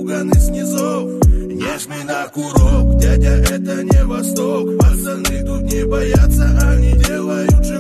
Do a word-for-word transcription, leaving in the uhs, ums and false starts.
напуганы снизов. Не жми на курок, дядя, это не Восток. Пацаны тут не боятся, они делают